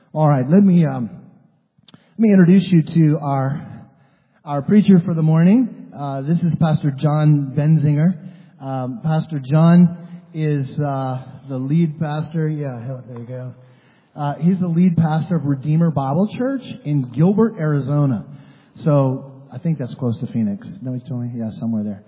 All right, let me introduce you to our preacher for the morning. This is Pastor John Benzinger. Pastor John is the lead pastor. Yeah, there you go. He's the lead pastor of Redeemer Bible Church in Gilbert, Arizona. So I think that's close to Phoenix. No, he's told me. Yeah, somewhere there.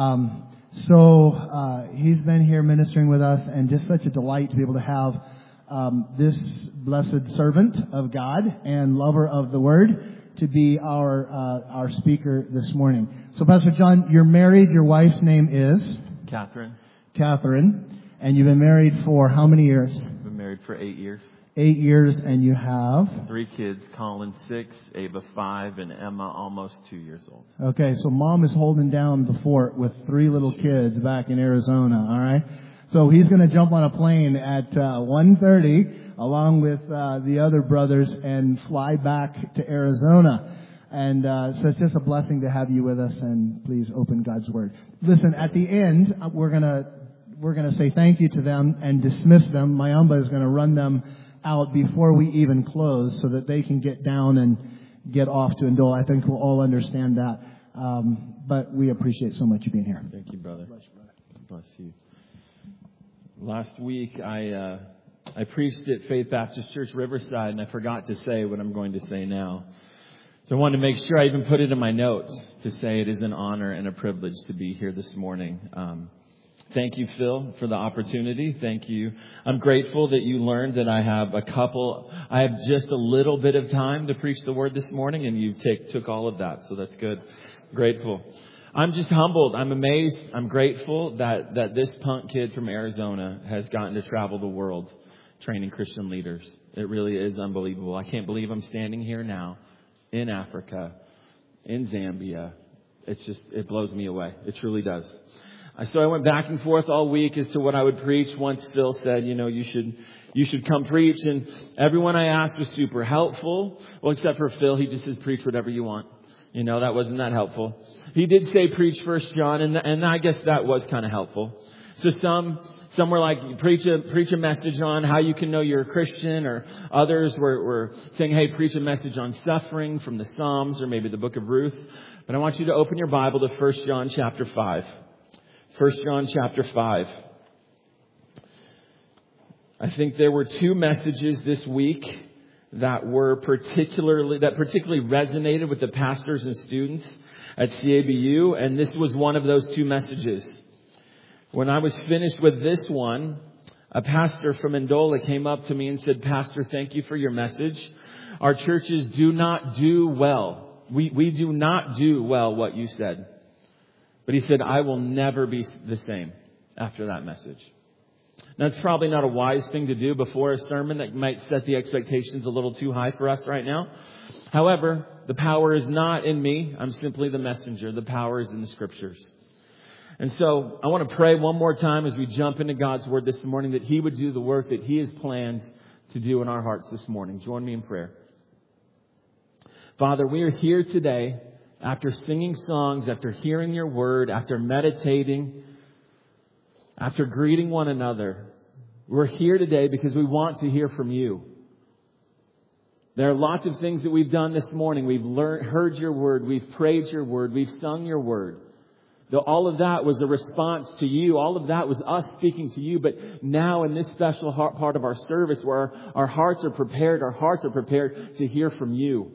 He's been here ministering with us, and just such a delight to be able to have this blessed servant of God and lover of the Word to be our speaker this morning. So, Pastor John, you're married. Your wife's name is? Catherine. Catherine. And you've been married for how many years? Been married for 8 years. 8 years, and you have? 3 kids, Colin 6, Ava 5, and Emma almost 2 years old. Okay, so Mom is holding down the fort with 3 little kids back in Arizona, all right? So he's going to jump on a plane at 1:30 along with the other brothers and fly back to Arizona. And so it's just a blessing to have you with us, and please open God's Word. Listen, at the end, we're going to say thank you to them and dismiss them. Mayamba is going to run them out before we even close so that they can get down and get off to Indole. I think we'll all understand that. But we appreciate so much you being here. Thank you, brother. Bless you, brother. Bless you. Last week, I preached at Faith Baptist Church Riverside, and I forgot to say what I'm going to say now. So I wanted to make sure I even put it in my notes to say it is an honor and a privilege to be here this morning. Thank you, Phil, for the opportunity. Thank you. I'm grateful that you learned that I have just a little bit of time to preach the Word this morning, and you took all of that. So that's good. Grateful. I'm just humbled. I'm amazed. I'm grateful that this punk kid from Arizona has gotten to travel the world training Christian leaders. It really is unbelievable. I can't believe I'm standing here now in Africa, in Zambia. It blows me away. It truly does. So I went back and forth all week as to what I would preach. Once Phil said, you should come preach. And everyone I asked was super helpful. Well, except for Phil, he just says, preach whatever you want. That wasn't that helpful. He did say preach 1 John, and I guess that was kind of helpful. So some were like, preach a message on how you can know you're a Christian, or others were saying, hey, preach a message on suffering from the Psalms or maybe the book of Ruth. But I want you to open your Bible to 1 John chapter 5. 1 John chapter 5. I think there were 2 messages this week that particularly resonated with the pastors and students at CABU, and this was one of those 2 messages. When I was finished with this one, a pastor from Ndola came up to me and said, Pastor, thank you for your message. Our churches do not do well. We do not do well what you said. But he said, I will never be the same after that message. That's probably not a wise thing to do before a sermon that might set the expectations a little too high for us right now. However, the power is not in me. I'm simply the messenger. The power is in the Scriptures. And so I want to pray one more time as we jump into God's Word this morning that He would do the work that He has planned to do in our hearts this morning. Join me in prayer. Father, we are here today after singing songs, after hearing your Word, after meditating, after greeting one another. We're here today because we want to hear from you. There are lots of things that we've done this morning. We've heard your Word. We've prayed your Word. We've sung your Word. Though all of that was a response to you. All of that was us speaking to you. But now in this special part of our service where our hearts are prepared to hear from you.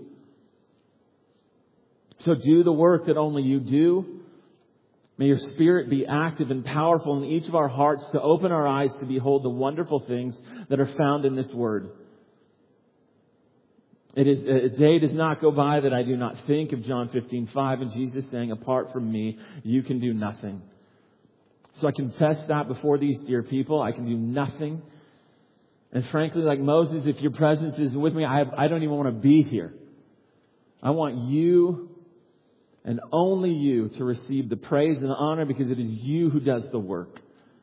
So do the work that only you do. May your Spirit be active and powerful in each of our hearts to open our eyes to behold the wonderful things that are found in this Word. A day does not go by that I do not think of John 15:5 and Jesus saying, apart from me, you can do nothing. So I confess that before these dear people. I can do nothing. And frankly, like Moses, if your presence isn't with me, I don't even want to be here. I want you and only you to receive the praise and the honor because it is you who does the work.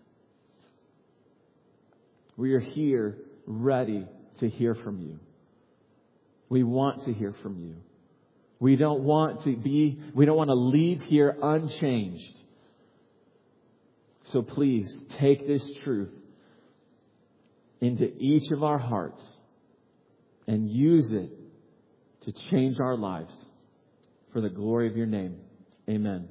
We are here ready to hear from you. We want to hear from you. We don't want to leave here unchanged. So please take this truth into each of our hearts and use it to change our lives for the glory of your name. Amen.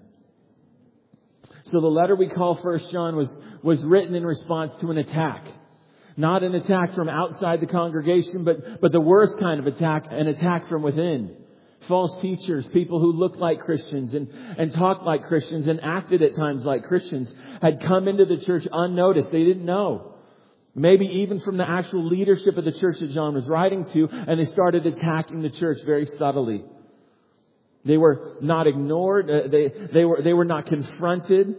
So the letter we call 1 John was written in response to an attack. Not an attack from outside the congregation, but the worst kind of attack, an attack from within. False teachers, people who looked like Christians and talked like Christians and acted at times like Christians, had come into the church unnoticed. They didn't know. Maybe even from the actual leadership of the church that John was writing to, and they started attacking the church very subtly. They were not ignored. They were not confronted.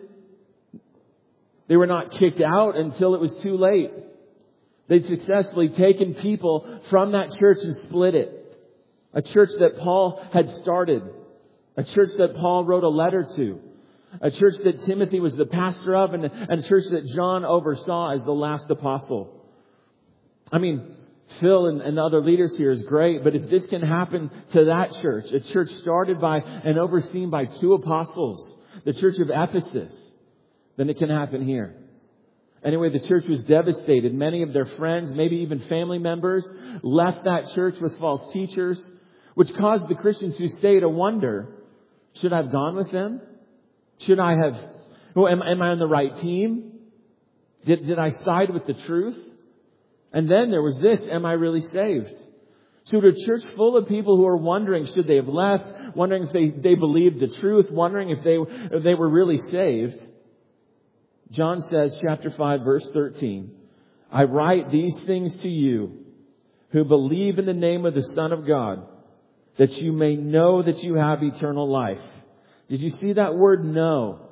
They were not kicked out until it was too late. They'd successfully taken people from that church and split it. A church that Paul had started. A church that Paul wrote a letter to. A church that Timothy was the pastor of, and a church that John oversaw as the last apostle. I mean, Phil and the other leaders here is great, but if this can happen to that church, a church started by and overseen by 2 apostles, the church of Ephesus, then it can happen here. Anyway, the church was devastated. Many of their friends, maybe even family members, left that church with false teachers, which caused the Christians who stayed to wonder, should I have gone with them? Should I have, am I on the right team? Did I side with the truth? And then there was this, am I really saved? So to a church full of people who are wondering, should they have left? Wondering if they believed the truth? Wondering if they were really saved? John says, chapter 5, verse 13, I write these things to you who believe in the name of the Son of God, that you may know that you have eternal life. Did you see that word know?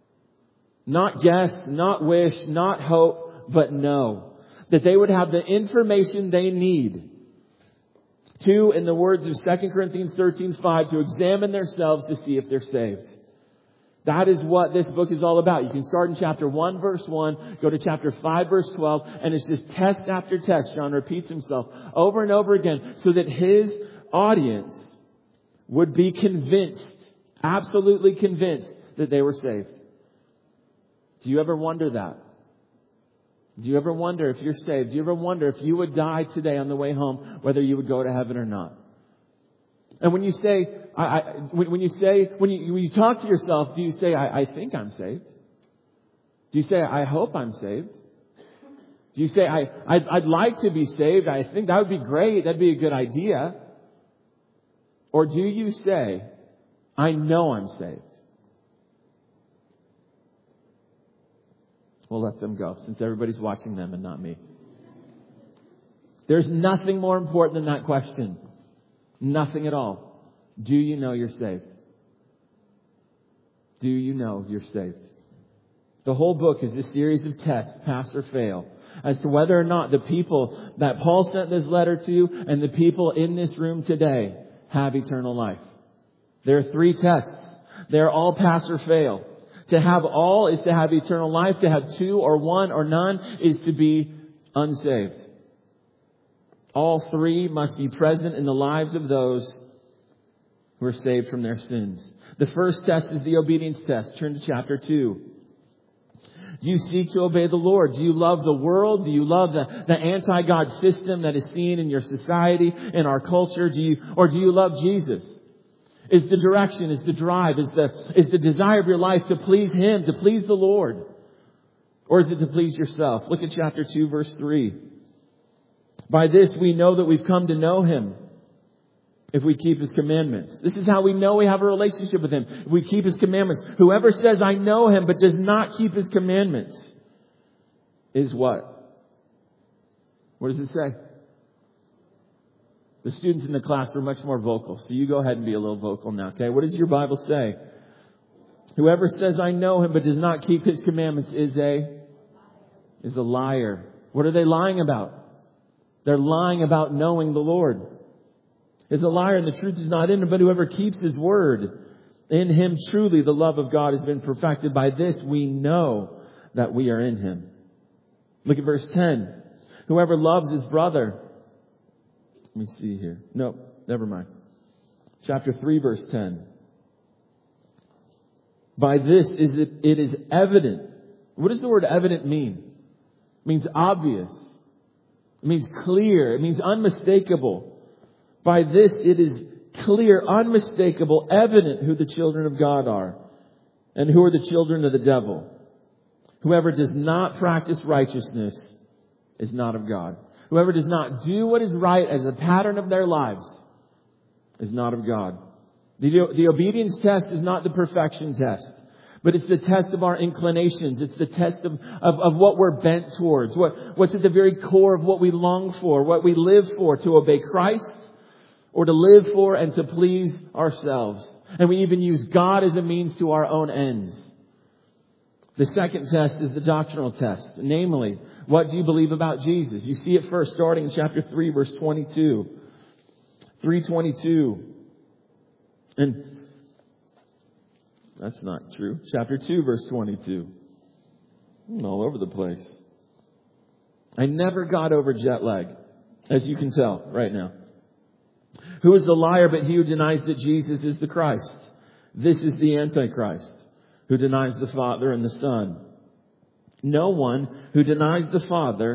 Not guess, not wish, not hope, but know. That they would have the information they need to, in the words of 2 Corinthians 13:5, to examine themselves to see if they're saved. That is what this book is all about. You can start in chapter 1, verse 1, go to chapter 5, verse 12, and it's just test after test. John repeats himself over and over again so that his audience would be convinced, absolutely convinced, that they were saved. Do you ever wonder that? Do you ever wonder if you're saved? Do you ever wonder if you would die today on the way home, whether you would go to heaven or not? And when you say, when you talk to yourself, do you say, I think I'm saved? Do you say, I hope I'm saved? Do you say, I'd like to be saved. I think that would be great. That'd be a good idea. Or do you say, I know I'm saved? We'll let them go since everybody's watching them and not me. There's nothing more important than that question. Nothing at all. Do you know you're saved? Do you know you're saved? The whole book is a series of tests, pass or fail, as to whether or not the people that Paul sent this letter to and the people in this room today have eternal life. There are 3 tests. They're all pass or fail. To have all is to have eternal life. To have 2 or 1 or none is to be unsaved. All 3 must be present in the lives of those who are saved from their sins. The first test is the obedience test. Turn to chapter 2. Do you seek to obey the Lord? Do you love the world? Do you love the anti-God system that is seen in your society, in our culture? Do you love Jesus? Is the direction, is the drive, is the desire of your life to please Him, to please the Lord? Or is it to please yourself? Look at chapter 2, verse 3. By this we know that we've come to know Him, if we keep His commandments. This is how we know we have a relationship with Him, if we keep His commandments. Whoever says, I know Him, but does not keep His commandments, is what? What does it say? The students in the class are much more vocal, so you go ahead and be a little vocal now, okay? What does your Bible say? Whoever says, I know Him, but does not keep His commandments is a liar. What are they lying about? They're lying about knowing the Lord. Is a liar and the truth is not in him, but whoever keeps His word, in him truly the love of God has been perfected. By this we know that we are in Him. Look at verse 10. Whoever loves his brother. Let me see here. No, never mind. Chapter 3, verse 10. By this it is evident. What does the word evident mean? It means obvious. It It means clear. It means unmistakable. By this it is clear, unmistakable, evident who the children of God are and who are the children of the devil. Whoever does not practice righteousness is not of God. Whoever does not do what is right as a pattern of their lives is not of God. The obedience test is not the perfection test, but it's the test of our inclinations. It's the test of what we're bent towards, what's at the very core of what we long for, what we live for, to obey Christ or to live for and to please ourselves. And we even use God as a means to our own ends. The second test is the doctrinal test. Namely, what do you believe about Jesus? You see it first starting in chapter 3, verse 22. 3:22. And that's not true. Chapter 2, verse 22. I'm all over the place. I never got over jet lag, as you can tell right now. Who is the liar but he who denies that Jesus is the Christ? This is the Antichrist, who denies the Father and the Son. No one who denies the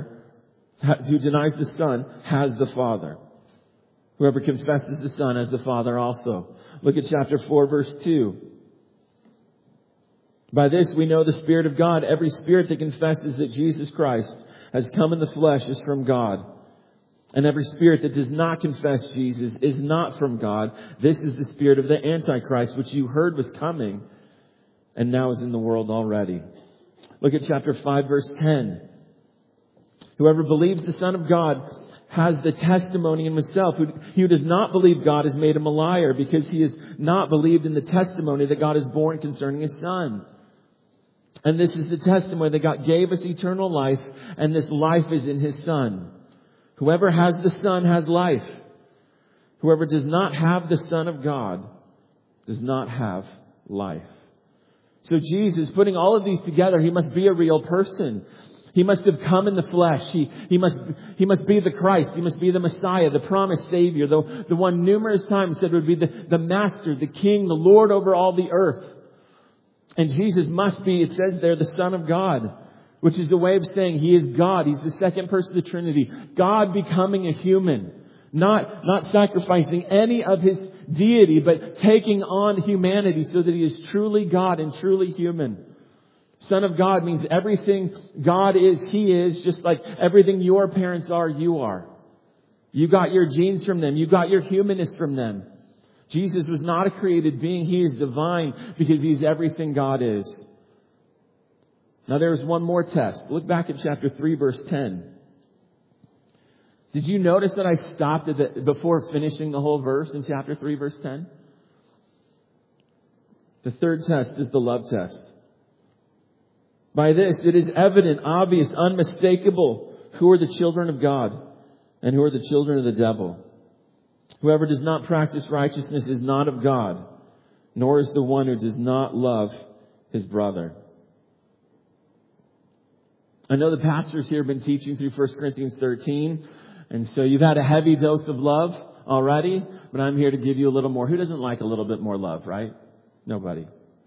Son has the Father. Whoever confesses the Son has the Father also. Look at chapter 4, verse 2. By this we know the Spirit of God. Every spirit that confesses that Jesus Christ has come in the flesh is from God. And every spirit that does not confess Jesus is not from God. This is the spirit of the Antichrist, which you heard was coming and now is in the world already. Look at chapter 5, verse 10. Whoever believes the Son of God has the testimony in himself. He who does not believe God has made him a liar, because he has not believed in the testimony that God has borne concerning his Son. And this is the testimony that God gave us eternal life, and this life is in his Son. Whoever has the Son has life. Whoever does not have the Son of God does not have life. So Jesus, putting all of these together, he must be a real person. He must have come in the flesh. He must be the Christ. He must be the Messiah, the promised Savior, the one numerous times said would be the Master, the King, the Lord over all the earth. And Jesus must be, it says there, the Son of God, which is a way of saying he is God. He's the second person of the Trinity. God becoming a human. Not sacrificing any of his deity, but taking on humanity so that he is truly God and truly human. Son of God means everything God is, he is, just like everything your parents are, you are. You got your genes from them. You got your humanness from them. Jesus was not a created being. He is divine because he's everything God is. Now there's one more test. Look back at chapter 3, verse 10. Did you notice that I stopped before finishing the whole verse in chapter 3, verse 10? The third test is the love test. By this, it is evident, obvious, unmistakable who are the children of God and who are the children of the devil. Whoever does not practice righteousness is not of God, nor is the one who does not love his brother. I know the pastors here have been teaching through 1 Corinthians 13, and so you've had a heavy dose of love already, but I'm here to give you a little more. Who doesn't like a little bit more love, right? Nobody.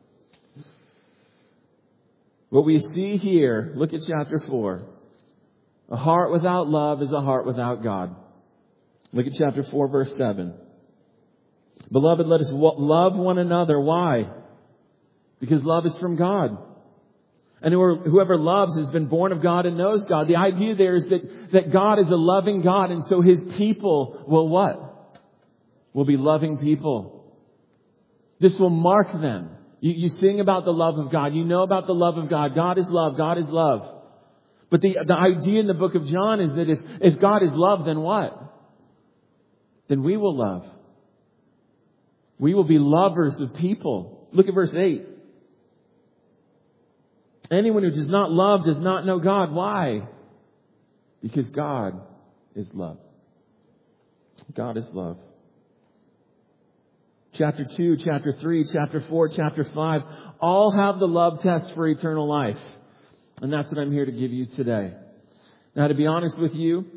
What we see here, look at chapter 4. A heart without love is a heart without God. Look at chapter 4, verse 7. Beloved, let us love one another. Why? Because love is from God. And whoever loves has been born of God and knows God. The idea there is that God is a loving God, and so his people will what? Will be loving people. This will mark them. You sing about the love of God. You know about the love of God. God is love. God is love. But the idea in the book of John is that if God is love, then what? Then we will love. We will be lovers of people. Look at verse 8. Anyone who does not love does not know God. Why? Because God is love. God is love. Chapter 2, chapter 3, chapter 4, chapter 5, all have the love test for eternal life. And that's what I'm here to give you today. Now, to be honest with you,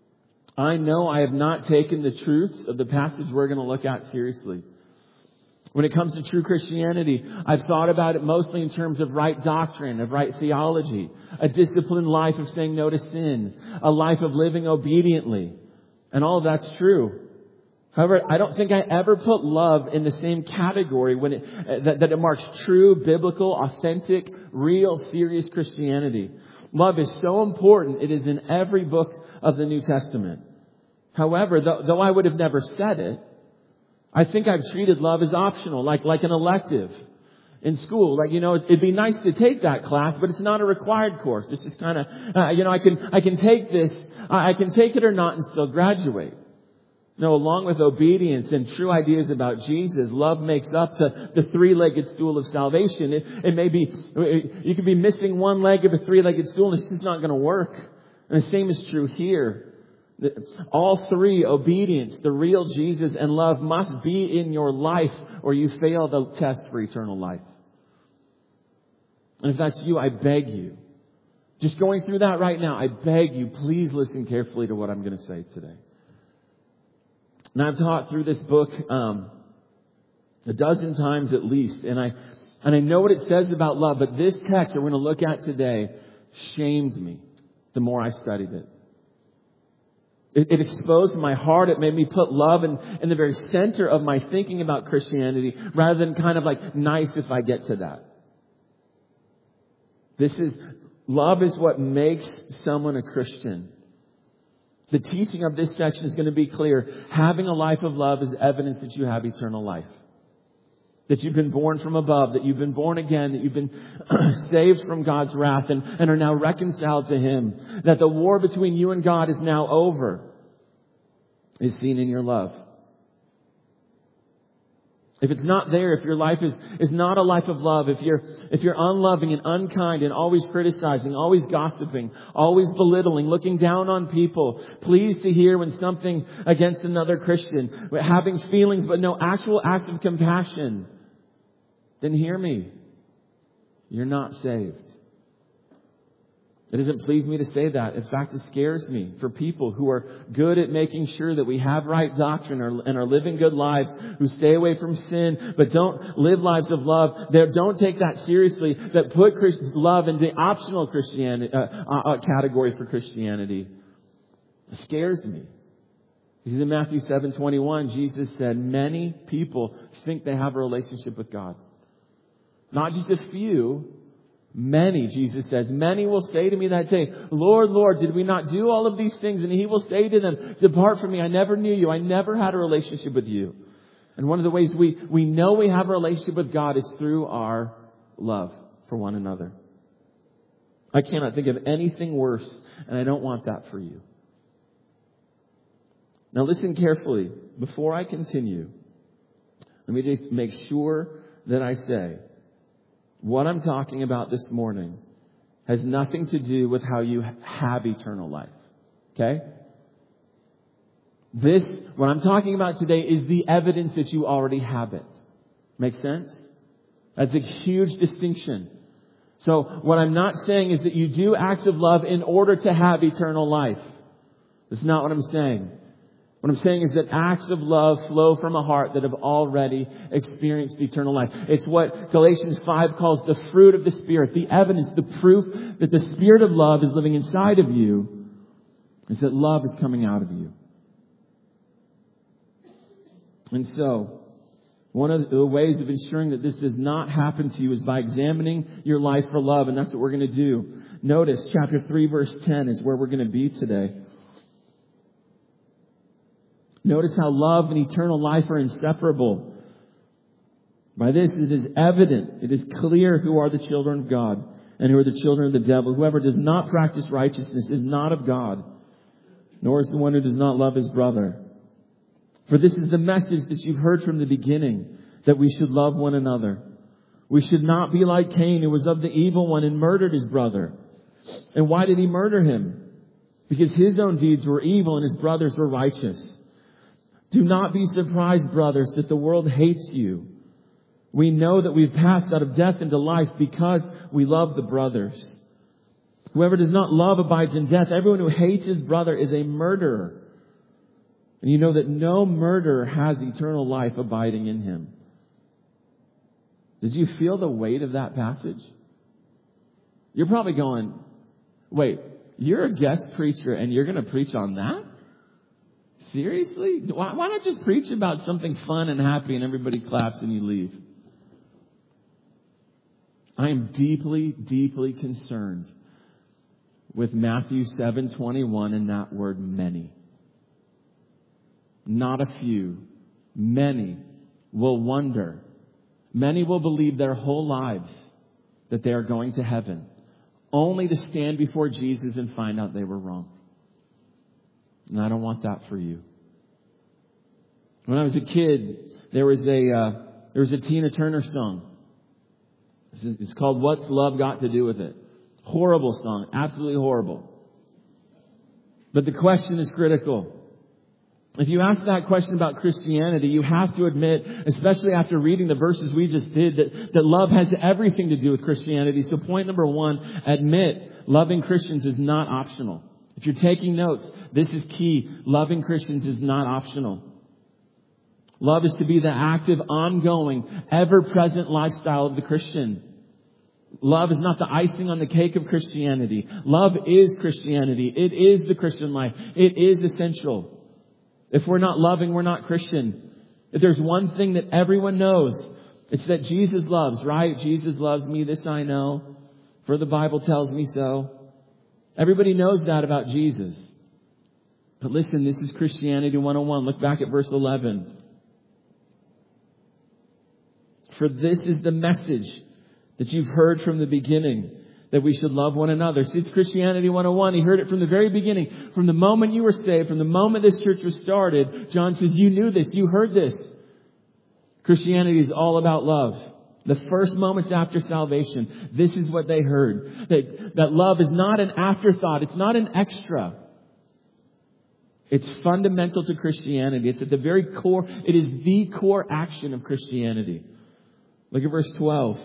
I know I have not taken the truths of the passage we're going to look at seriously. When it comes to true Christianity, I've thought about it mostly in terms of right doctrine, of right theology, a disciplined life of saying no to sin, a life of living obediently. And all of that's true. However, I don't think I ever put love in the same category when that it marks true, biblical, authentic, real, serious Christianity. Love is so important. It is in every book of the New Testament. However, though I would have never said it, I think I've treated love as optional, like an elective in school. Like, it'd be nice to take that class, but it's not a required course. It's just kind of, I can take this, I can take it or not and still graduate. No, along with obedience and true ideas about Jesus, love makes up the three-legged stool of salvation. It may be, you could be missing one leg of a three-legged stool and it's just not going to work. And the same is true here. All three, obedience, the real Jesus, and love must be in your life or you fail the test for eternal life. And if that's you, I beg you, just going through that right now, I beg you, please listen carefully to what I'm going to say today. Now, I've taught through this book a dozen times at least, and I know what it says about love, but this text that we're going to look at today shamed me the more I studied it. It exposed my heart. It made me put love in the very center of my thinking about Christianity rather than kind of like nice if I get to that. Love is what makes someone a Christian. The teaching of this section is going to be clear. Having a life of love is evidence that you have eternal life. That you've been born from above, that you've been born again, that you've been saved from God's wrath and are now reconciled to Him. That the war between you and God is now over, is seen in your love. If it's not there, if your life is not a life of love, if you're unloving and unkind and always criticizing, always gossiping, always belittling, looking down on people, pleased to hear when something against another Christian, having feelings but no actual acts of compassion, then hear me. You're not saved. It doesn't please me to say that. In fact, it scares me for people who are good at making sure that we have right doctrine and are living good lives, who stay away from sin, but don't live lives of love. They don't take that seriously, that put love in the optional Christianity category for Christianity. It scares me. Because in Matthew 7:21, Jesus said, many people think they have a relationship with God. Not just a few. Many, Jesus says, many will say to me that day, Lord, Lord, did we not do all of these things? And He will say to them, depart from me. I never knew you. I never had a relationship with you. And one of the ways we know we have a relationship with God is through our love for one another. I cannot think of anything worse, and I don't want that for you. Now listen carefully. Before I continue, let me just make sure that I say, what I'm talking about this morning has nothing to do with how you have eternal life. Okay? What I'm talking about today is the evidence that you already have it. Make sense? That's a huge distinction. So what I'm not saying is that you do acts of love in order to have eternal life. That's not what I'm saying. What I'm saying is that acts of love flow from a heart that have already experienced eternal life. It's what Galatians 5 calls the fruit of the Spirit. The evidence, the proof that the Spirit of love is living inside of you is that love is coming out of you. And so, one of the ways of ensuring that this does not happen to you is by examining your life for love. And that's what we're going to do. Notice chapter 3 verse 10 is where we're going to be today. Notice how love and eternal life are inseparable. By this it is evident, it is clear who are the children of God and who are the children of the devil. Whoever does not practice righteousness is not of God, nor is the one who does not love his brother. For this is the message that you've heard from the beginning, that we should love one another. We should not be like Cain, who was of the evil one and murdered his brother. And why did he murder him? Because his own deeds were evil and his brothers were righteous. Do not be surprised, brothers, that the world hates you. We know that we've passed out of death into life because we love the brothers. Whoever does not love abides in death. Everyone who hates his brother is a murderer. And you know that no murderer has eternal life abiding in him. Did you feel the weight of that passage? You're probably going, wait, you're a guest preacher and you're going to preach on that? Seriously? Why not just preach about something fun and happy and everybody claps and you leave? I am deeply, deeply concerned with Matthew 7:21 and that word many. Not a few. Many will wonder. Many will believe their whole lives that they are going to heaven, only to stand before Jesus and find out they were wrong. And I don't want that for you. When I was a kid, there was a Tina Turner song. It's called What's Love Got to Do with It? Horrible song. Absolutely horrible. But the question is critical. If you ask that question about Christianity, you have to admit, especially after reading the verses we just did, that love has everything to do with Christianity. So point number one, admit loving Christians is not optional. If you're taking notes, this is key. Loving Christians is not optional. Love is to be the active, ongoing, ever-present lifestyle of the Christian. Love is not the icing on the cake of Christianity. Love is Christianity. It is the Christian life. It is essential. If we're not loving, we're not Christian. If there's one thing that everyone knows, it's that Jesus loves, right? Jesus loves me, this I know, for the Bible tells me so. Everybody knows that about Jesus. But listen, this is Christianity 101. Look back at verse 11. For this is the message that you've heard from the beginning, that we should love one another. See, it's Christianity 101. He heard it from the very beginning. From the moment you were saved, from the moment this church was started, John says, you knew this, you heard this. Christianity is all about love. The first moments after salvation, this is what they heard. That love is not an afterthought. It's not an extra. It's fundamental to Christianity. It's at the very core. It is the core action of Christianity. Look at verse 12.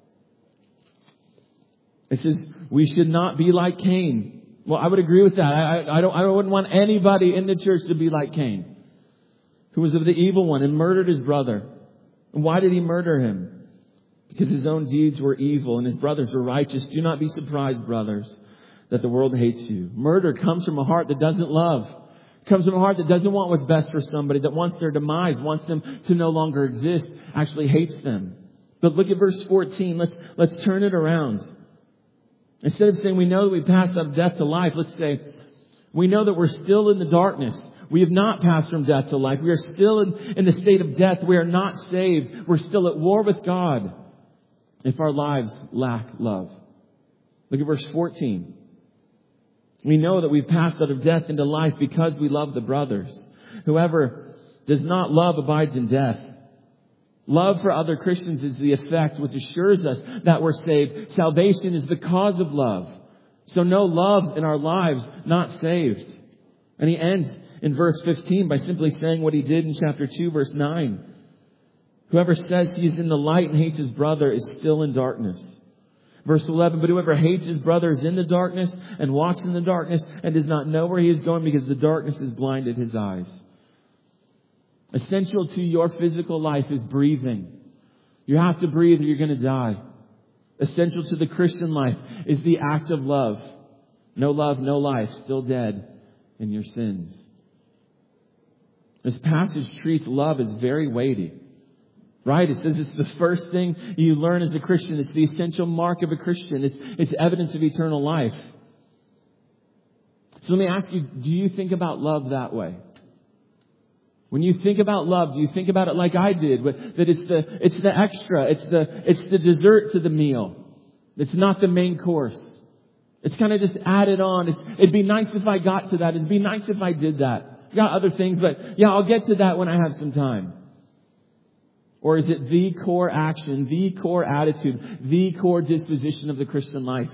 It says, we should not be like Cain. Well, I would agree with that. I wouldn't want anybody in the church to be like Cain, who was of the evil one and murdered his brother. And why did he murder him? Because his own deeds were evil and his brothers were righteous. Do not be surprised, brothers, that the world hates you. Murder comes from a heart that doesn't love. It comes from a heart that doesn't want what's best for somebody, that wants their demise, wants them to no longer exist, actually hates them. But look at verse 14. Let's turn it around. Instead of saying we know that we passed out of death to life, let's say we know that we're still in the darkness. We have not passed from death to life. We are still in the state of death. We are not saved. We're still at war with God if our lives lack love. Look at verse 14. We know that we've passed out of death into life because we love the brothers. Whoever does not love abides in death. Love for other Christians is the effect which assures us that we're saved. Salvation is the cause of love. So no love in our lives, not saved. And he ends in verse 15 by simply saying what he did in chapter 2, verse 9. Whoever says he is in the light and hates his brother is still in darkness. Verse 11, but whoever hates his brother is in the darkness and walks in the darkness and does not know where he is going because the darkness has blinded his eyes. Essential to your physical life is breathing. You have to breathe or you're going to die. Essential to the Christian life is the act of love. No love, no life, still dead in your sins. This passage treats love as very weighty. Right? It says it's the first thing you learn as a Christian. It's the essential mark of a Christian. It's evidence of eternal life. So let me ask you, do you think about love that way? When you think about love, do you think about it like I did? That it's the extra, it's the dessert to the meal. It's not the main course. It's kind of just added on. It'd be nice if I got to that. It'd be nice if I did that. I got other things, but yeah, I'll get to that when I have some time. Or is it the core action, the core attitude, the core disposition of the Christian life?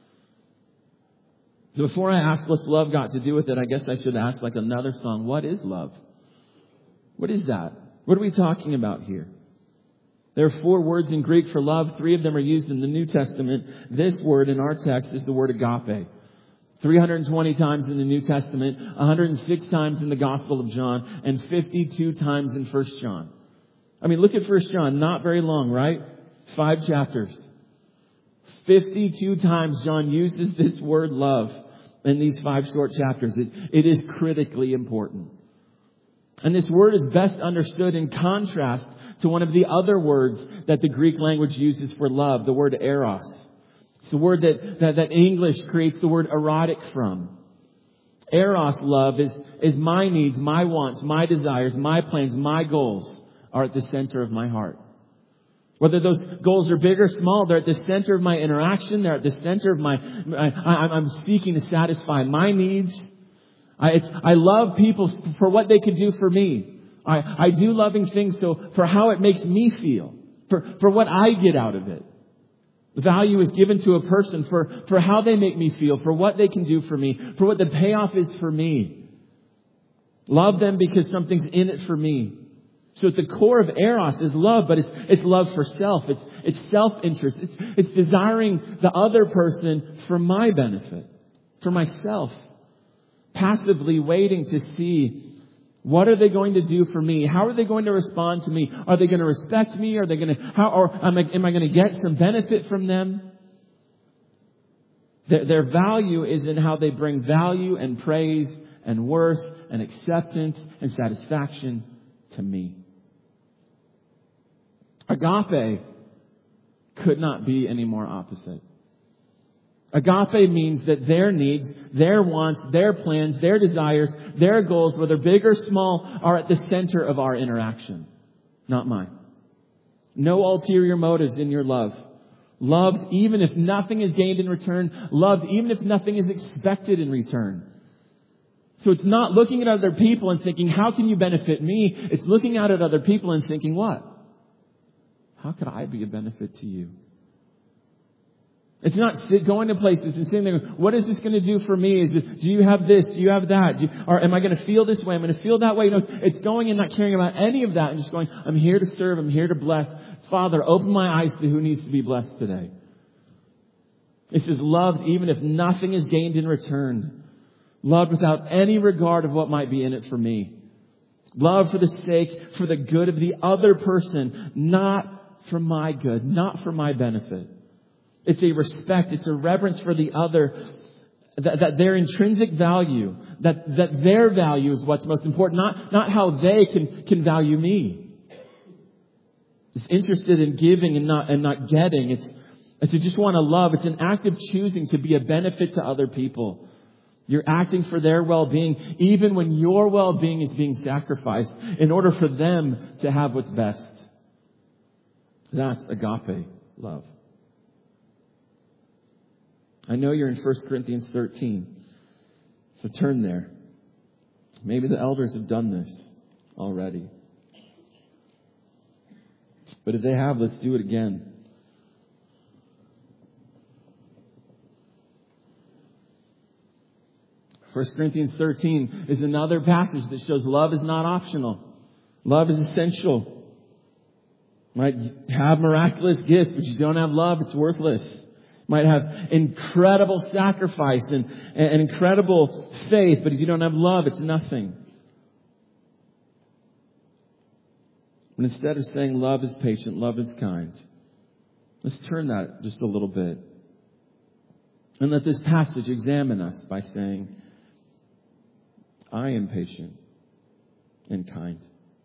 So before I ask what's love got to do with it, I guess I should ask like another song. What is love? What is that? What are we talking about here? There are 4 words in Greek for love. 3 of them are used in the New Testament. This word in our text is the word agape. 320 times in the New Testament, 106 times in the Gospel of John, and 52 times in 1 John. I mean, look at 1 John. Not very long, right? 5 chapters. 52 times John uses this word love in these 5 short chapters. It is critically important. And this word is best understood in contrast to one of the other words that the Greek language uses for love, the word eros. It's the word that English creates the word erotic from. Eros love is my needs, my wants, my desires, my plans, my goals are at the center of my heart. Whether those goals are big or small, they're at the center of my interaction. They're at the center of I'm seeking to satisfy my needs. I love people for what they can do for me. I do loving things for how it makes me feel, for what I get out of it. The value is given to a person for how they make me feel, for what they can do for me, for what the payoff is for me. Love them because something's in it for me. So at the core of eros is love, but it's love for self. It's self-interest. It's desiring the other person for my benefit, for myself. Passively waiting to see, what are they going to do for me? How are they going to respond to me? Are they going to respect me? Are they going to, am I going to get some benefit from them? Their value is in how they bring value and praise and worth and acceptance and satisfaction to me. Agape could not be any more opposite. Agape means that their needs, their wants, their plans, their desires, their goals, whether big or small, are at the center of our interaction, not mine. No ulterior motives in your love. Loved even if nothing is gained in return. Loved even if nothing is expected in return. So it's not looking at other people and thinking, how can you benefit me? It's looking out at other people and thinking, what? How could I be a benefit to you? It's not going to places and sitting there, what is this going to do for me? Do you have this? Do you have that? Or am I going to feel this way? I'm going to feel that way? It's going and not caring about any of that and just going, I'm here to serve. I'm here to bless. Father, open my eyes to who needs to be blessed today. It says loved even if nothing is gained in return. Loved without any regard of what might be in it for me. Love for the sake, for the good of the other person, not for my good, not for my benefit. It's a respect, it's a reverence for the other, that their intrinsic value, that their value is what's most important, not how they can value me. It's interested in giving and not getting. It's to just want to love. It's an act of choosing to be a benefit to other people. You're acting for their well-being, even when your well-being is being sacrificed in order for them to have what's best. That's agape love. I know you're in 1 Corinthians 13, so turn there. Maybe the elders have done this already. But if they have, let's do it again. First Corinthians 13 is another passage that shows love is not optional. Love is essential. You might have miraculous gifts, but you don't have love, it's worthless. You might have incredible sacrifice and incredible faith, but if you don't have love, it's nothing. But instead of saying love is patient, love is kind, let's turn that just a little bit. And let this passage examine us by saying, I am patient and kind.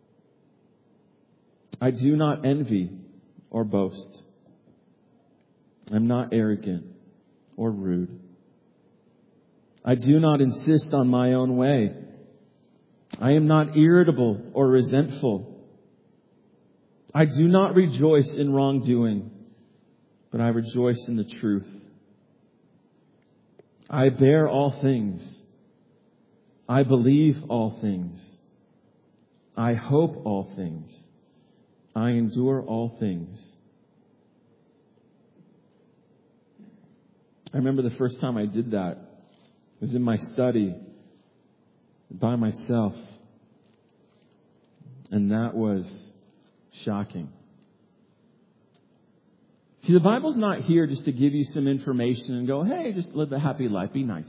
I do not envy or boast. I'm not arrogant or rude. I do not insist on my own way. I am not irritable or resentful. I do not rejoice in wrongdoing, but I rejoice in the truth. I bear all things. I believe all things. I hope all things. I endure all things. I remember the first time I did that. It was in my study by myself. And that was shocking. See, the Bible's not here just to give you some information and go, hey, just live a happy life, be nice.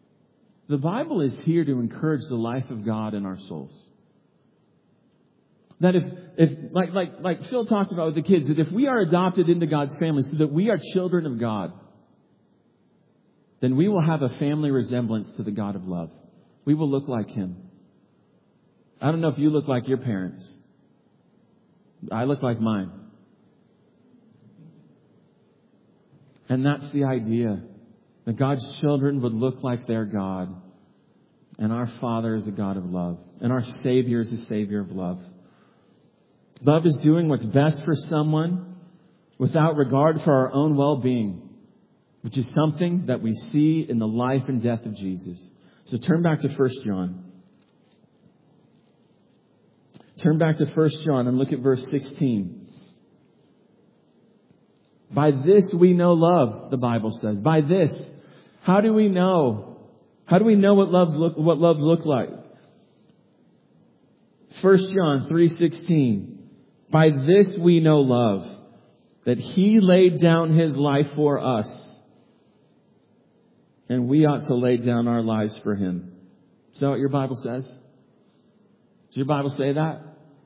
The Bible is here to encourage the life of God in our souls. That if like Phil talked about with the kids, that if we are adopted into God's family so that we are children of God, then we will have a family resemblance to the God of love. We will look like Him. I don't know if you look like your parents. I look like mine. And that's the idea. That God's children would look like their God. And our Father is a God of love. And our Savior is a Savior of love. Love is doing what's best for someone without regard for our own well-being, which is something that we see in the life and death of Jesus. So turn back to 1 John. Turn back to 1 John and look at verse 16. By this we know love, the Bible says. By this. How do we know? How do we know what loves look like? 1 John 3:16. By this we know love, that He laid down His life for us, and we ought to lay down our lives for Him. Is that what your Bible says? Does your Bible say that?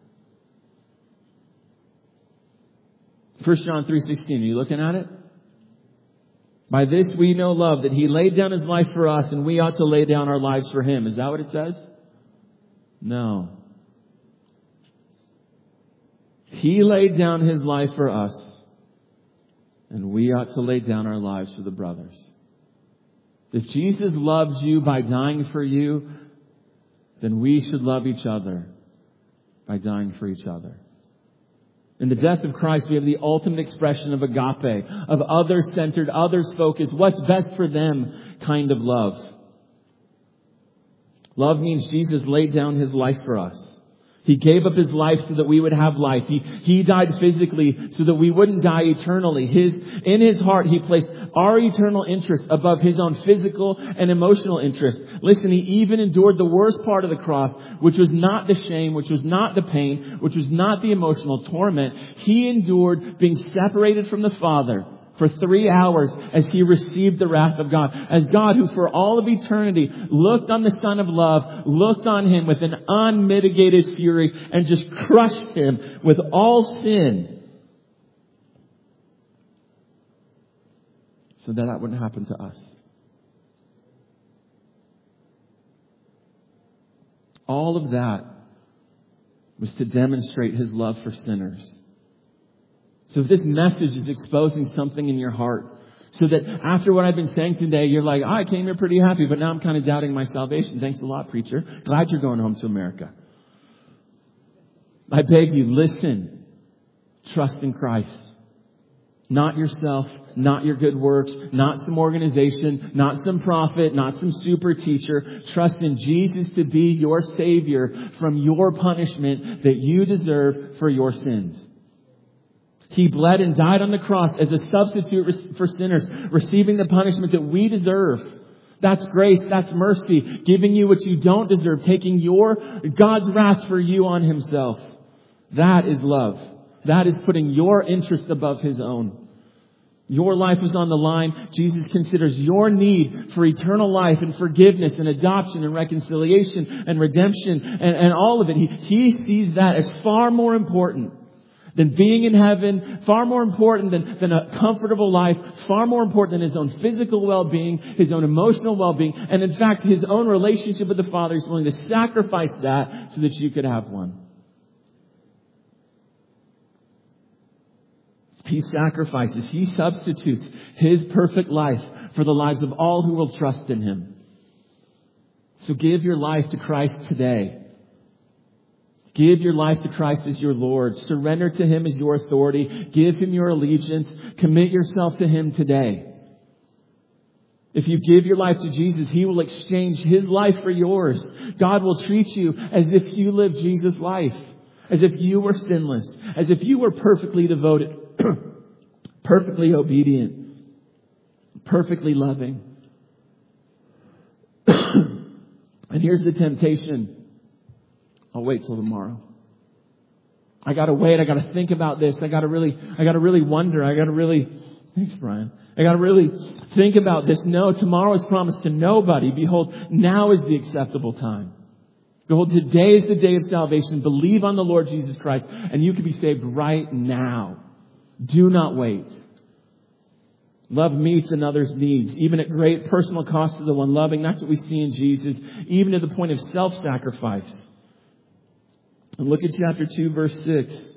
1 John 3:16. Are you looking at it? By this we know love, that He laid down His life for us, and we ought to lay down our lives for Him. Is that what it says? No. He laid down His life for us, and we ought to lay down our lives for the brothers. If Jesus loves you by dying for you, then we should love each other by dying for each other. In the death of Christ, we have the ultimate expression of agape, of others-centered, others-focused, what's best for them kind of love. Love means Jesus laid down His life for us. He gave up His life so that we would have life. He died physically so that we wouldn't die eternally. In His heart, He placed our eternal interest above His own physical and emotional interest. Listen, He even endured the worst part of the cross, which was not the shame, which was not the pain, which was not the emotional torment. He endured being separated from the Father for 3 hours as He received the wrath of God. As God, who for all of eternity looked on the Son of Love, looked on Him with an unmitigated fury and just crushed Him with all sin, so that wouldn't happen to us. All of that was to demonstrate His love for sinners. So if this message is exposing something in your heart, so that after what I've been saying today, you're like, I came here pretty happy, but now I'm kind of doubting my salvation. Thanks a lot, preacher. Glad you're going home to America. I beg you, listen. Trust in Christ. Not yourself, not your good works, not some organization, not some prophet, not some super teacher. Trust in Jesus to be your Savior from your punishment that you deserve for your sins. He bled and died on the cross as a substitute for sinners, receiving the punishment that we deserve. That's grace, that's mercy, giving you what you don't deserve, taking God's wrath for you on Himself. That is love. That is putting your interest above His own. Your life is on the line. Jesus considers your need for eternal life and forgiveness and adoption and reconciliation and redemption and all of it. He sees that as far more important than being in heaven, far more important than a comfortable life, far more important than His own physical well-being, His own emotional well-being, and in fact, His own relationship with the Father. He's willing to sacrifice that so that you could have one. He sacrifices, He substitutes His perfect life for the lives of all who will trust in Him. So give your life to Christ today. Give your life to Christ as your Lord. Surrender to Him as your authority. Give Him your allegiance. Commit yourself to Him today. If you give your life to Jesus, He will exchange His life for yours. God will treat you as if you lived Jesus' life. As if you were sinless. As if you were perfectly devoted. Perfectly obedient. Perfectly loving. And here's the temptation. I'll wait till tomorrow. I gotta wait. I gotta think about this. I gotta really wonder. Thanks, Brian. I gotta really think about this. No, tomorrow is promised to nobody. Behold, now is the acceptable time. Behold, today is the day of salvation. Believe on the Lord Jesus Christ, and you can be saved right now. Do not wait. Love meets another's needs, even at great personal cost to the one loving. That's what we see in Jesus, even to the point of self-sacrifice. And look at chapter 2, verse 6.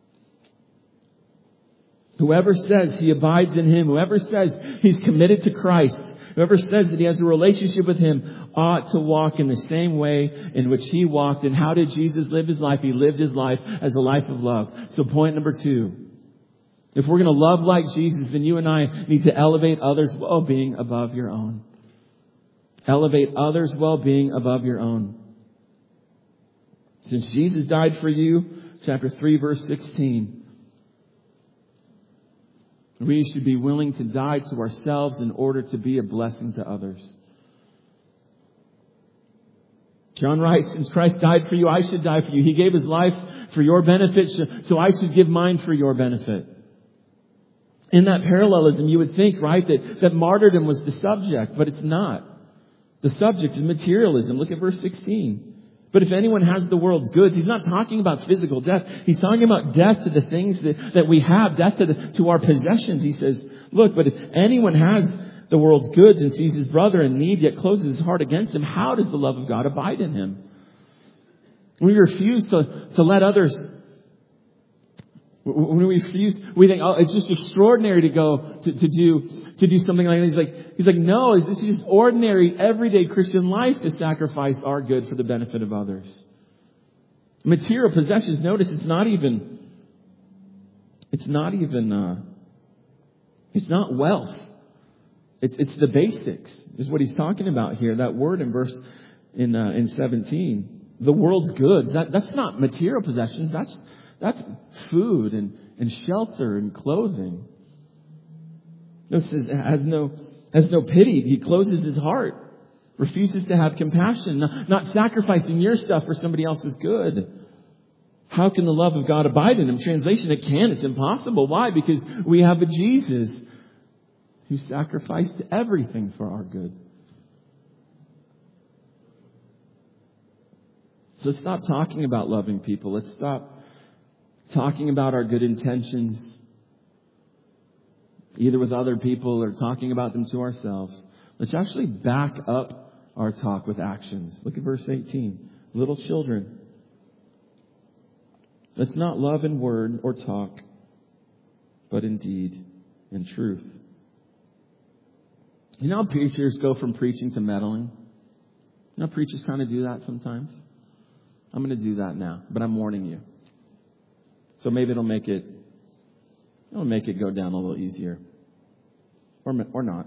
Whoever says he abides in Him, whoever says he's committed to Christ, whoever says that he has a relationship with Him ought to walk in the same way in which He walked. And how did Jesus live His life? He lived His life as a life of love. So point number 2. If we're going to love like Jesus, then you and I need to elevate others' well-being above your own. Elevate others' well-being above your own. Since Jesus died for you, chapter 3, verse 16, we should be willing to die to ourselves in order to be a blessing to others. John writes, since Christ died for you, I should die for you. He gave His life for your benefit, so I should give mine for your benefit. In that parallelism, you would think, right, that martyrdom was the subject, but it's not. The subject is materialism. Look at verse 16. But if anyone has the world's goods, he's not talking about physical death. He's talking about death to the things that we have, death to our possessions. He says, look, but if anyone has the world's goods and sees his brother in need, yet closes his heart against him, how does the love of God abide in him? We refuse to let others... When we refuse, we think, oh, it's just extraordinary to go to do something like that. He's like, no, this is just ordinary, everyday Christian life to sacrifice our good for the benefit of others. Material possessions, notice it's not wealth. It's the basics, is what he's talking about here. That word in 17, the world's goods. That's not material possessions. That's food and shelter and clothing. Has no pity. He closes his heart. Refuses to have compassion. Not sacrificing your stuff for somebody else's good. How can the love of God abide in him? Translation, it can. It's impossible. Why? Because we have a Jesus who sacrificed everything for our good. So let's stop talking about loving people. Let's stop talking about our good intentions, either with other people or talking about them to ourselves. Let's actually back up our talk with actions. Look at verse 18. Little children, let's not love in word or talk, but in deed and truth. You know how preachers go from preaching to meddling? You know preachers kind of do that sometimes? I'm going to do that now, but I'm warning you. So maybe it'll make it go down a little easier. Or not.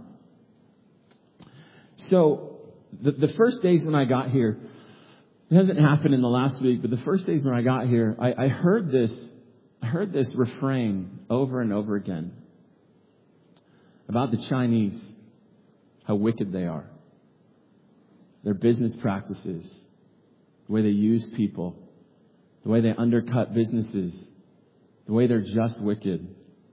So the first days when I got here, it hasn't happened in the last week, but the first days when I got here, I heard this refrain over and over again about the Chinese, how wicked they are, their business practices, the way they use people, the way they undercut businesses, the way they're just wicked.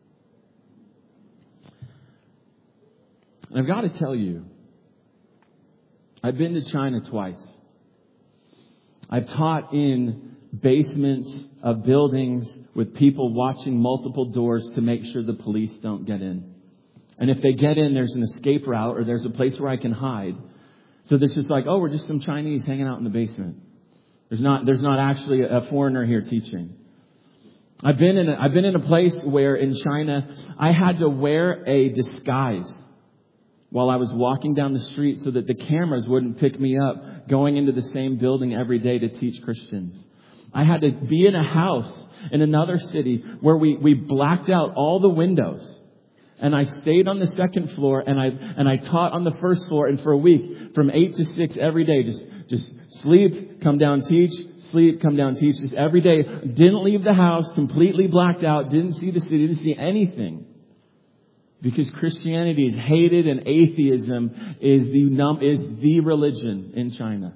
And I've got to tell you, I've been to China twice. I've taught in basements of buildings with people watching multiple doors to make sure the police don't get in. And if they get in, there's an escape route or there's a place where I can hide. So it's just like, oh, we're just some Chinese hanging out in the basement. There's not actually a foreigner here teaching. I've been in a place where in China I had to wear a disguise while I was walking down the street so that the cameras wouldn't pick me up going into the same building every day to teach Christians. I had to be in a house in another city where we blacked out all the windows. And I stayed on the second floor and I taught on the first floor, and for a week from 8 to 6 every day, just sleep, come down, teach, sleep, come down, teach, just every day. Didn't leave the house, completely blacked out, didn't see the city, didn't see anything. Because Christianity is hated and atheism is the religion in China.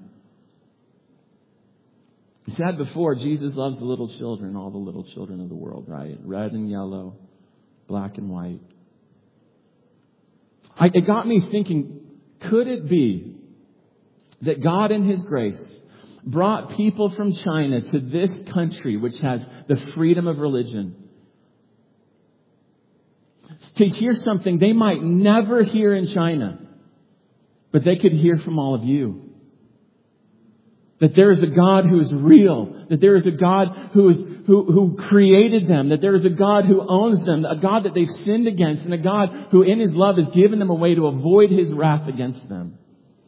We said before, Jesus loves the little children, all the little children of the world, right? Red and yellow, black and white. It got me thinking, could it be that God in His grace brought people from China to this country, which has the freedom of religion, to hear something they might never hear in China, but they could hear from all of you. That there is a God who is real. That there is a God who created them. That there is a God who owns them. A God that they've sinned against. And a God who in His love has given them a way to avoid His wrath against them.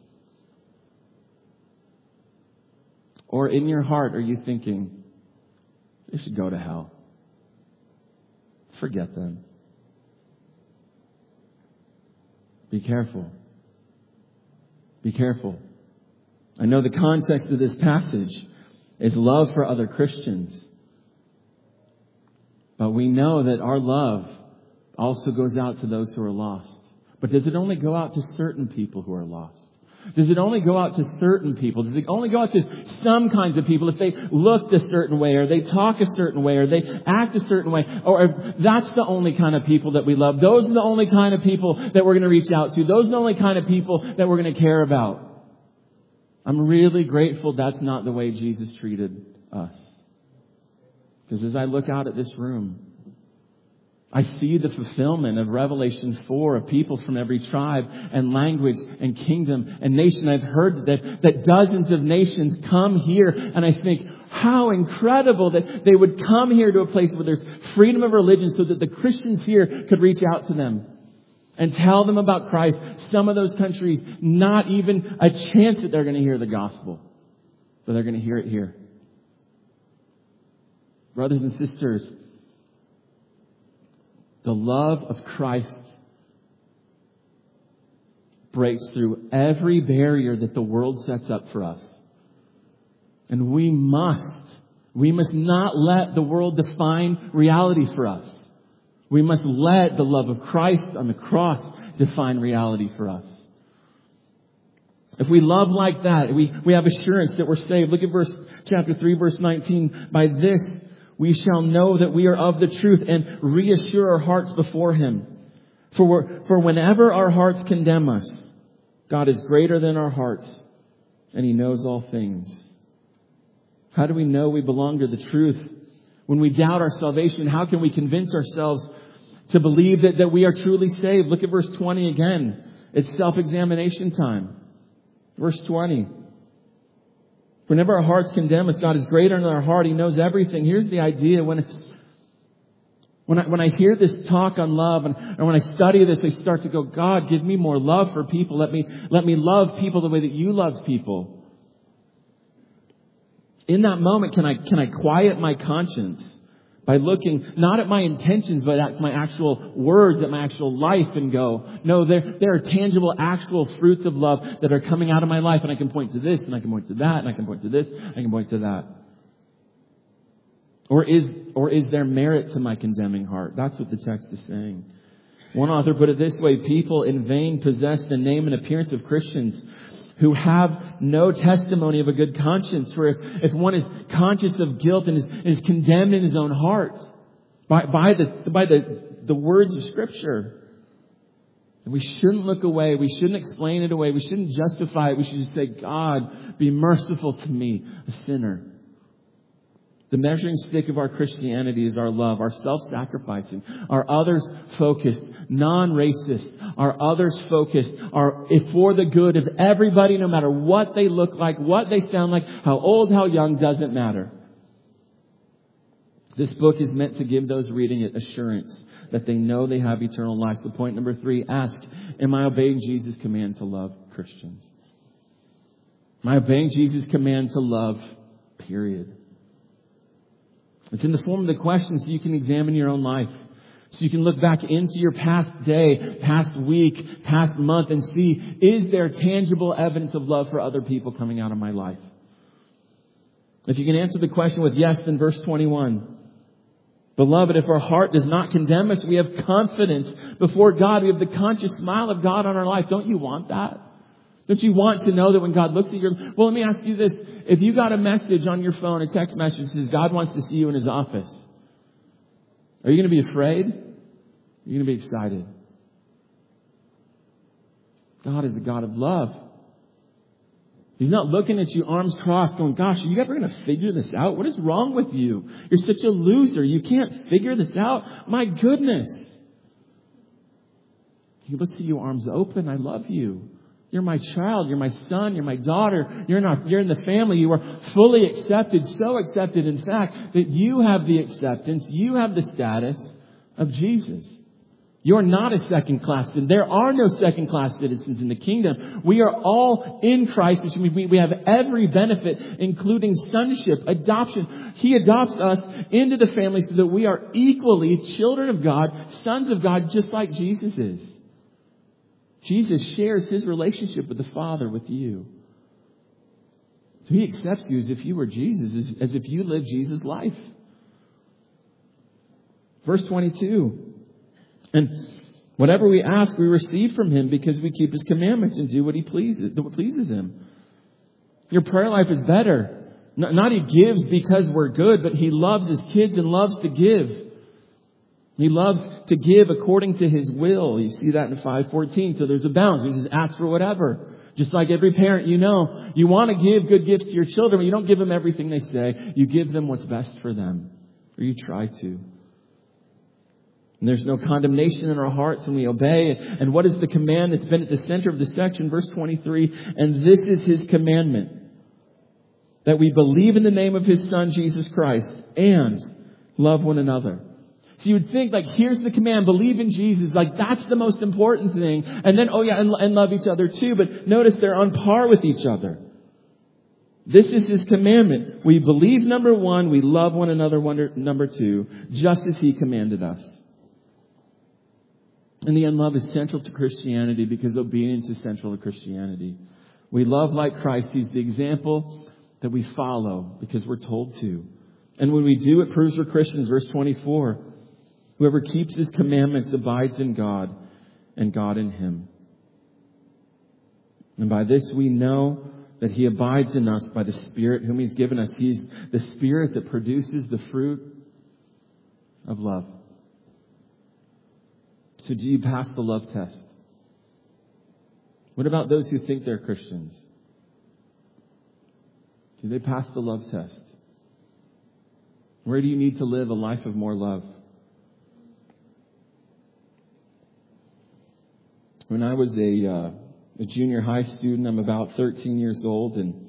Or in your heart, are you thinking, they should go to hell? Forget them. Be careful. Be careful. I know the context of this passage is love for other Christians. But we know that our love also goes out to those who are lost. But does it only go out to certain people who are lost? Does it only go out to certain people? Does it only go out to some kinds of people if they look a certain way, or they talk a certain way, or they act a certain way? Or if that's the only kind of people that we love. Those are the only kind of people that we're going to reach out to. Those are the only kind of people that we're going to care about. I'm really grateful that's not the way Jesus treated us. Because as I look out at this room, I see the fulfillment of Revelation 4 of people from every tribe and language and kingdom and nation. I've heard that dozens of nations come here, and I think how incredible that they would come here to a place where there's freedom of religion so that the Christians here could reach out to them and tell them about Christ. Some of those countries, not even a chance that they're going to hear the gospel, but they're going to hear it here. Brothers and sisters, the love of Christ breaks through every barrier that the world sets up for us. And we must not let the world define reality for us. We must let the love of Christ on the cross define reality for us. If we love like that, we have assurance that we're saved. Look at chapter 3, verse 19. By this we shall know that we are of the truth and reassure our hearts before Him. For whenever our hearts condemn us, God is greater than our hearts, and He knows all things. How do we know we belong to the truth? When we doubt our salvation, how can we convince ourselves to believe that we are truly saved? Look at verse 20 again. It's self-examination time. Verse 20. Whenever our hearts condemn us, God is greater than our heart. He knows everything. Here's the idea. When I hear this talk on love and when I study this, I start to go, God, give me more love for people. Let me love people the way that you loved people. In that moment, can I quiet my conscience by looking not at my intentions, but at my actual words, at my actual life, and go, no, there are tangible, actual fruits of love that are coming out of my life, and I can point to this, and I can point to that, and I can point to this, I can point to that. Or is there merit to my condemning heart? That's what the text is saying. One author put it this way: people in vain possess the name and appearance of Christians who have no testimony of a good conscience. For if one is conscious of guilt and is condemned in his own heart by the words of Scripture, and we shouldn't look away. We shouldn't explain it away. We shouldn't justify it. We should just say, God, be merciful to me, a sinner. The measuring stick of our Christianity is our love, our self-sacrificing, our others-focused, non-racist, our others-focused, our for the good of everybody, no matter what they look like, what they sound like, how old, how young, doesn't matter. This book is meant to give those reading it assurance that they know they have eternal life. So point number 3, ask, am I obeying Jesus' command to love Christians? Am I obeying Jesus' command to love, period? It's in the form of the question so you can examine your own life. So you can look back into your past day, past week, past month and see, is there tangible evidence of love for other people coming out of my life? If you can answer the question with yes, then verse 21. Beloved, if our heart does not condemn us, we have confidence before God. We have the conscious smile of God on our life. Don't you want that? Don't you want to know that when God looks at your... Well, let me ask you this. If you got a message on your phone, a text message that says God wants to see you in His office, are you going to be afraid? Are you going to be excited? God is a God of love. He's not looking at you arms crossed going, gosh, are you ever going to figure this out? What is wrong with you? You're such a loser. You can't figure this out. My goodness. He looks at you arms open. I love you. You're my child. You're my son. You're my daughter. You're in the family. You are fully accepted. So accepted, in fact, that you have the acceptance. You have the status of Jesus. You're not a second-class citizen. There are no second-class citizens in the kingdom. We are all in Christ, which means we have every benefit, including sonship, adoption. He adopts us into the family so that we are equally children of God, sons of God, just like Jesus is. Jesus shares His relationship with the Father with you. So He accepts you as if you were Jesus, as if you lived Jesus' life. Verse 22. And whatever we ask, we receive from Him because we keep His commandments and do what pleases Him. Your prayer life is better. Not He gives because we're good, but He loves His kids and loves to give. He loves to give according to His will. You see that in 5:14. So there's a balance. You just ask for whatever. Just like every parent, you want to give good gifts to your children, but you don't give them everything they say. You give them what's best for them. Or you try to. And there's no condemnation in our hearts when we obey. And what is the command that's been at the center of the section? Verse 23. And this is His commandment. That we believe in the name of His Son, Jesus Christ, and love one another. So you would think, here's the command, believe in Jesus. That's the most important thing. And then, and love each other too. But notice they're on par with each other. This is His commandment. We believe, number one. We love one another, number two. Just as He commanded us. In the end, love is central to Christianity because obedience is central to Christianity. We love like Christ. He's the example that we follow because we're told to. And when we do, it proves we're Christians. Verse 24. Whoever keeps His commandments abides in God and God in him. And by this we know that He abides in us by the Spirit whom He's given us. He's the Spirit that produces the fruit of love. So do you pass the love test? What about those who think they're Christians? Do they pass the love test? Where do you need to live a life of more love? When I was a junior high student, I'm about 13 years old, and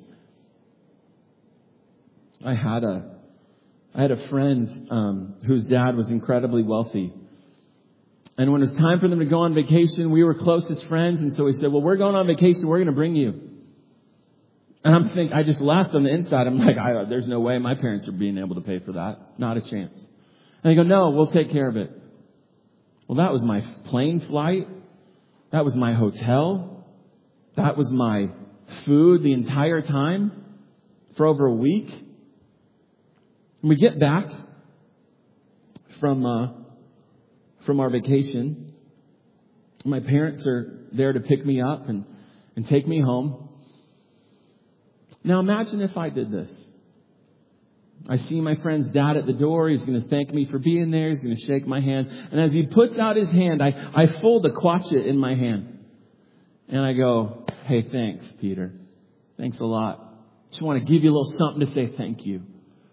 I had a friend whose dad was incredibly wealthy. And when it was time for them to go on vacation, we were closest friends. And so he said, well, we're going on vacation. We're going to bring you. And I just laughed on the inside. I'm like, there's no way my parents are being able to pay for that. Not a chance. And they go, no, we'll take care of it. Well, that was my plane flight. That was my hotel. That was my food the entire time for over a week. And we get back from our vacation. My parents are there to pick me up and take me home. Now imagine if I did this. I see my friend's dad at the door. He's going to thank me for being there. He's going to shake my hand. And as he puts out his hand, I fold a kwacha in my hand. And I go, hey, thanks, Peter. Thanks a lot. Just want to give you a little something to say thank you.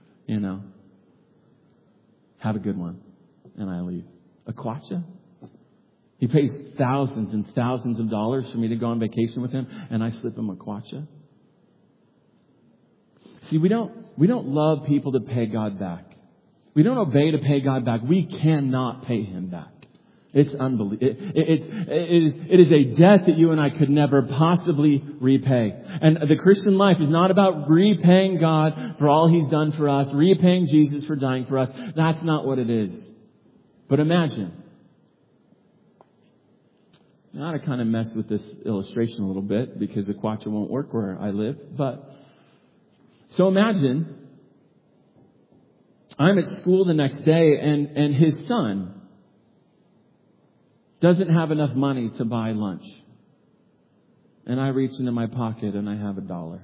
Have a good one. And I leave. A kwacha? He pays thousands and thousands of dollars for me to go on vacation with him, and I slip him a kwacha. See, we don't love people to pay God back. We don't obey to pay God back. We cannot pay Him back. It's unbelievable. It is a debt that you and I could never possibly repay. And the Christian life is not about repaying God for all He's done for us, repaying Jesus for dying for us. That's not what it is. But imagine. Now I kind of mess with this illustration a little bit because the kwacha won't work where I live. So imagine I'm at school the next day and his son doesn't have enough money to buy lunch. And I reach into my pocket and I have $1.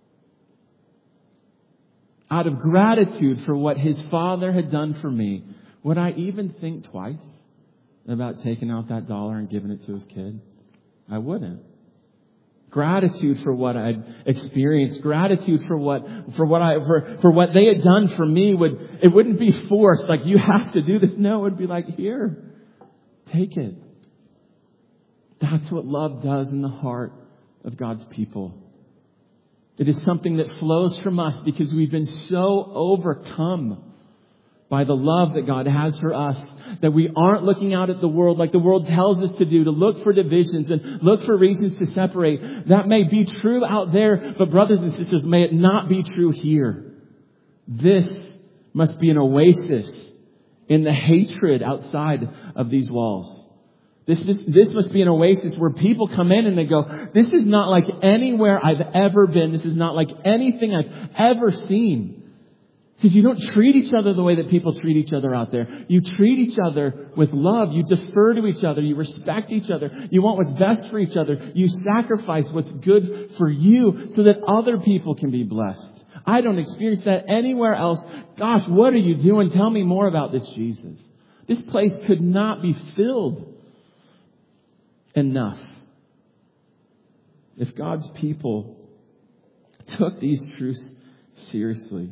Out of gratitude for what his father had done for me, would I even think twice about taking out that $1 and giving it to his kid? I wouldn't. Gratitude for what I'd experienced. Gratitude for what they had done for me. It wouldn't be forced, like, you have to do this. No, it would be like, here, take it. That's what love does in the heart of God's people. It is something that flows from us because we've been so overcome by the love that God has for us, that we aren't looking out at the world like the world tells us to do, to look for divisions and look for reasons to separate. That may be true out there, but brothers and sisters, may it not be true here. This must be an oasis in the hatred outside of these walls. This must be an oasis where people come in and they go, this is not like anywhere I've ever been. This is not like anything I've ever seen. Because you don't treat each other the way that people treat each other out there. You treat each other with love. You defer to each other. You respect each other. You want what's best for each other. You sacrifice what's good for you so that other people can be blessed. I don't experience that anywhere else. Gosh, what are you doing? Tell me more about this Jesus. This place could not be filled enough if God's people took these truths seriously.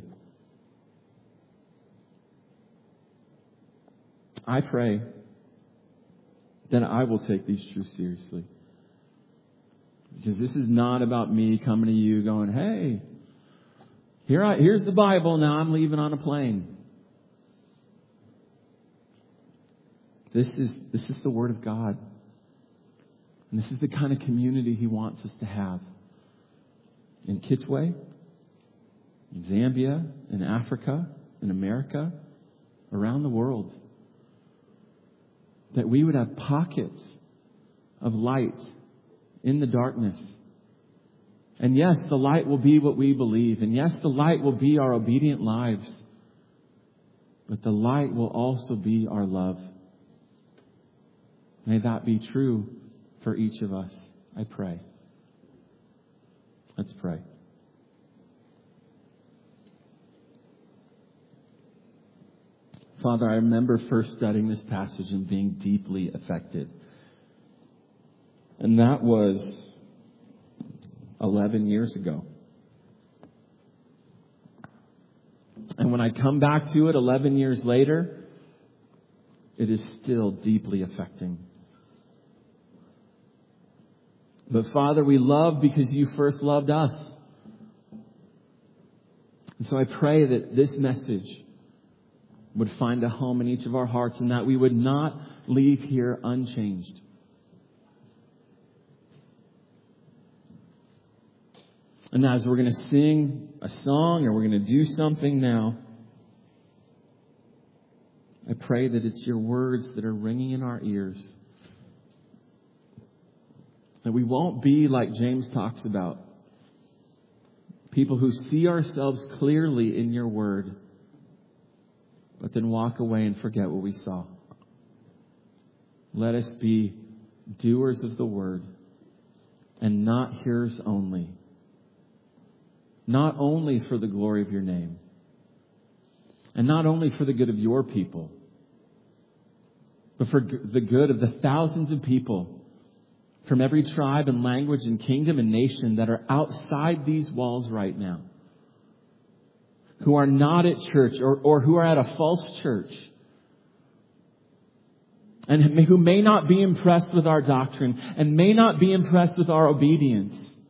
I pray that I will take these truths seriously. Because this is not about me coming to you going, hey, here's the Bible, now I'm leaving on a plane. This is the Word of God. And this is the kind of community He wants us to have. In Kitwe, in Zambia, in Africa, in America, around the world. That we would have pockets of light in the darkness. And yes, the light will be what we believe. And yes, the light will be our obedient lives. But the light will also be our love. May that be true for each of us, I pray. Let's pray. Father, I remember first studying this passage and being deeply affected. And that was 11 years ago. And when I come back to it 11 years later, it is still deeply affecting. But Father, we love because you first loved us. And so I pray that this message would find a home in each of our hearts and that we would not leave here unchanged. And as we're going to sing a song or we're going to do something now, I pray that it's your words that are ringing in our ears. That we won't be like James talks about. People who see ourselves clearly in your word, but then walk away and forget what we saw. Let us be doers of the word and not hearers only. Not only for the glory of your name and not only for the good of your people, but for the good of the thousands of people from every tribe and language and kingdom and nation that are outside these walls right now, who are not at church or who are at a false church, and who may not be impressed with our doctrine and may not be impressed with our obedience.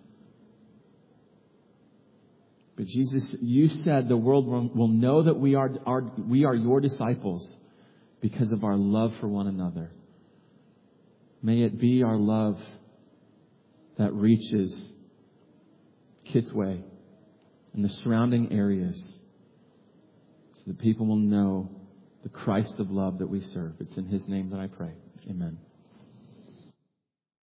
But Jesus, you said the world will know that we are your disciples because of our love for one another. May it be our love that reaches Kitwe and the surrounding areas so that people will know the Christ of love that we serve. It's in His name that I pray. Amen.